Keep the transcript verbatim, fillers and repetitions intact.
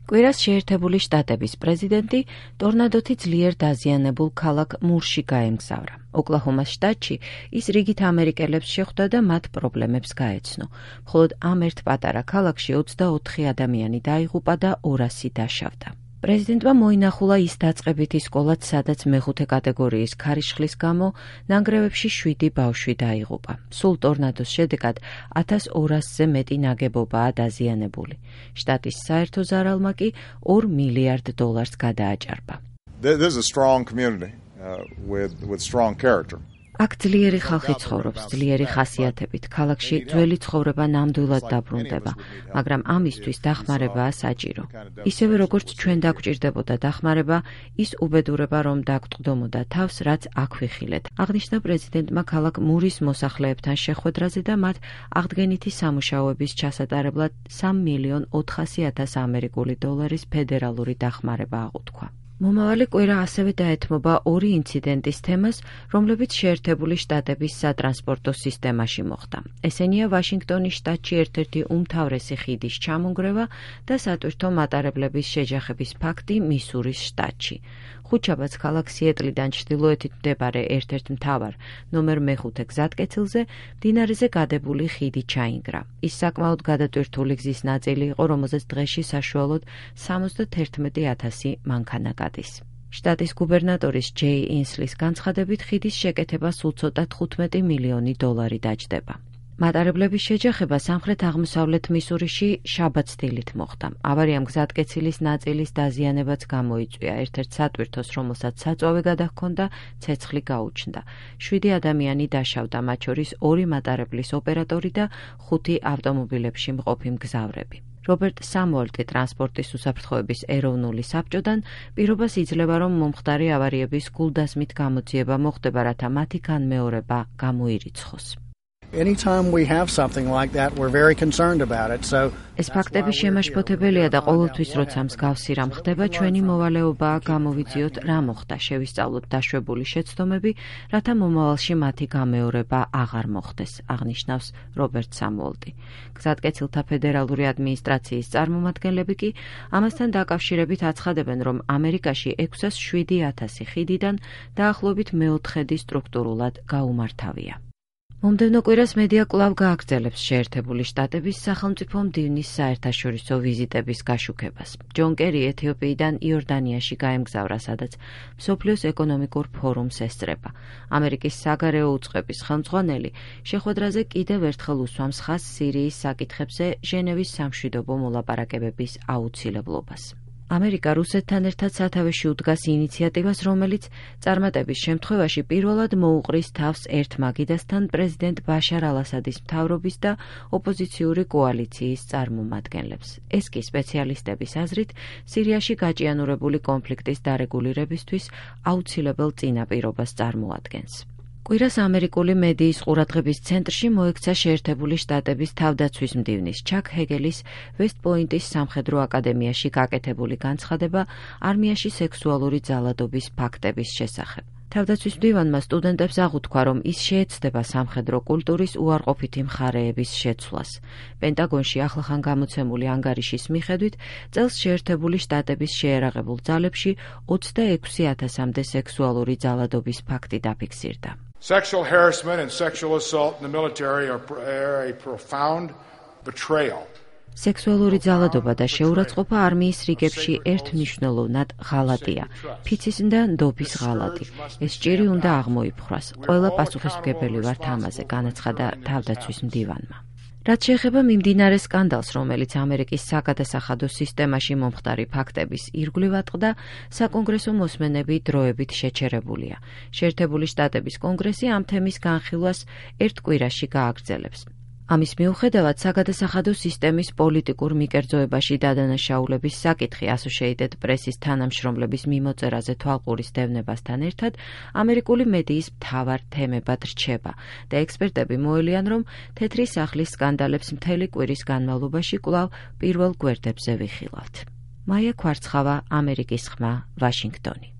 კვირას შეერთებული შტატების პრეზიდენტი ტორნადოთი ძლიერ დაზიანებულ ქალაქ მურში გაემგზავრა. ოკლაჰომას შტატში ის რიგით ამერიკელებს შეხვდა და მათ პრობლემებს გაეცნო. მხოლოდ ამ ერთ პატარა ქალაქში ოცდაოთხი ადამიანი დაიღუპა და ორასი დაშავდა. პრეზიდენტმა მოინახულა ის დაწყებითი სკოლაც, სადაც მეხუთე კატეგორიის ქარიშხლის გამო ნანგრევებში შვიდი ბავშვი დაიღუპა. სულ ტორნადოს შედეგად ათას ორასზე მეტი ნაგებობაა დაზიანებული. შტატის საერთო ზარალმა კი ორ მილიარდ დოლარს გადააჭარბა. This is a strong community uh, with with strong character. აქ ძლიერი ხალხი ცხოვრობს, ძლიერი ხასიათებით. ქალაქში ძველი ცხოვრება ნამდვილად დაბრუნდება, მაგრამ ამისთვის დახმარებაა საჭირო. ისევე როგორც ჩვენ დაგვჭირდებოდა დახმარება, ის უბედურება რომ დაგვტყდომოდა თავს, რაც აქ ვიხილეთ. აღნიშნა პრეზიდენტმა ქალაქ მურის მოსახლეებთან შეხვედრაზე და მათ აღდგენითი სამუშაოების ჩასატარებლად სამ მილიონ ოთხასი ათას ამერიკული დოლარის ფედერალური დახმარება აღუთქვა. მომავალი კვირა ასევე დაეთმობა ორი ინციდენტის თემას, რომლებიც შეერთებული შტატების სატრანსპორტო სისტემაში მოხდა. ესენია ვაშინგტონის შტატში ერთ-ერთი უმთავრესი ხიდის ჩამონგრევა და სატვირთო მატარებლების შეჯახების ფაქტი მისურის შტატში. ხუთშაბათს ქალაქ სიეტლიდან ჩრდილოეთით მდებარე ერთ-ერთ მთავარ ნომერ მეხუთე გზატკეცილზე მდინარეზე გადებული ხიდი ჩაინგრა. ის საკმაოდ გადატვირთული გზის ნაწილი იყო, რომელზეც დღეში საშუალოდ სამოცდათერთმეტი ათასი მანქანა გადის. შტატის გუბერნატორის ჯეი ინსლის განცხადებით, ხიდის შეკეთება სულ ცოტა თხუთმეტი მილიონი დოლარი დაჯდება. მატარებლების შეჯახება სამხრეთ-აღმოსავლეთ მისურიში შაბათს დილით მოხდა. ავარიამ გზატკეცილის ნაწილის დაზიანებაც გამოიწვია. ერთ-ერთ სატვირთოს, რომელსაც საწვავე გადაჰქონდა, ცეცხლი გაუჩნდა. შვიდი ადამიანი დაშავდა, მათ შორის ორი მატარებლის ოპერატორი და ხუთი ავტომობილებში მყოფი მგზავრები. რობერტ სამუელტი ტრანსპორტის უსაფრთხოების ეროვნული საბჭოდან პირობას იძლევა, რომ მომხდარი ავარიების გულდასმით გამოძიება მოხდება, რათა მათი განმეორება გამოირიცხოს. Anytime we have something like that, we're very concerned about it. So ეს ფაქტები შემაშფოთებელია და ყოველთვის როცა მსგავსი რამ ხდება, ჩვენი მოვალეობაა გამოვიძიოთ რა მოხდა, შევისწავლოთ დაშვებული შეცდომები, რათა მომავალში მათი გამეორება აღარ მოხდეს, აღნიშნავს რობერტ სამუელტი. გზატკეცილთა ფედერალური ადმინისტრაციის წარმომადგენლები კი ამასთან დაკავშირებით აცხადებენ, რომ ამერიკაში ექვსას შვიდი ათასი ხიდიდან დაახლოებით მეოთხედი სტრუქტურულად გაუმართავია. მომდევნო კვირას მედია კვლავ გააგრძელებს შეერთებული შტატების სახელმწიფო მდივნის საერთაშორისო ვიზიტების გაშუქებას. ჯონ კერი ეთიოპიიდან იორდანიაში გაემგზავრა, სადაც მსოფლიოს ეკონომიკურ ფორუმს ესწრება. ამერიკის საგარეო უწყების ხელმძღვანელი შეხვედრაზე კიდევ ერთხელ უსვამს ხაზს სირიის საკითხებზე ჟენევის სამშვიდობო მოლაპარაკებების აუცილებლობას. ამერიკა რუსეთთან ერთად სათავეში უდგას ინიციატივას, რომელიც წარმატების შემთხვევაში პირველად მოუყრის თავს ერთ მაგიდასთან პრეზიდენტ ბაშარ ალ-ასადის მთავრობის და ოპოზიციური კოალიციის წარმომადგენლებს. ეს კი სპეციალისტების აზრით სირიაში გაჭიანურებული კონფლიქტის დარეგულირებისთვის აუცილებელ წინაპირობას წარმოადგენს. კვირას ამერიკული მედიის ყურადღების ცენტრში მოექცა შეერთებული შტატების თავდაცვის მდივნის ჩაკ ჰეგელის ვესტ-პოინტის სამხედრო აკადემიაში გაკეთებული განცხადება არმიაში სექსუალური ძალადობის ფაქტების შესახებ. თავდაცვის მდივანმა სტუდენტებს აღუთქვა, რომ ის შეეცდება სამხედრო კულტურის უარყოფითი მხარეების შეცვლას. პენტაგონში ახლახან გამოცემული ანგარიშის მიხედვით, წელს შეერთებული შტატების შეერაღებულ ძალებში ოცდაექვსი ათასამდე სექსუალური ძალადობის ფაქტი დაფიქსირდა. Sexual harassment and sexual assault in the military are a profound betrayal. სექსუალური ძალადობა და შეურაცხყოფა არმიის რიგებში ერთმნიშვნელოვნად ღალატია. ფიცის და ნდობის ღალატი. ეს ჭირი უნდა აღმოიფხვრას. ყველა პასუხისმგებელი ვართ ამაზე, განაცხადა თავდაცვის მდივანმა. რაც შეეხება მიმდინარე სკანდალს, რომელიც ამერიკის საგადასახადო სისტემაში მომხდარი ფაქტების ირგვლივ ატყდა, საკონგრესო მოსმენები დროებით შეჩერებულია. შეერთებული შტატების კონგრესი ამ თემის განხილვას ერთ კვირაში გააგრძელებს. ამის მიუხედავად, საგადასახადო სისტემის პოლიტიკურ მიკერძოებაში დადანაშაულების საკითხი ასოციეიტედ პრესის თანამშრომლების მიმოწერაზე თვალყურის დევნებასთან ერთად ამერიკული მედიის მთავარ თემებად რჩება და ექსპერტები მოელიან, რომ თეთრი სახლის სკანდალებს მთელი კვირის განმავლობაში კვლავ პირველ გვერდებზე ვიხილავთ. მაია ქვარცხავა, ამერიკის ხმა, ვაშინგტონი.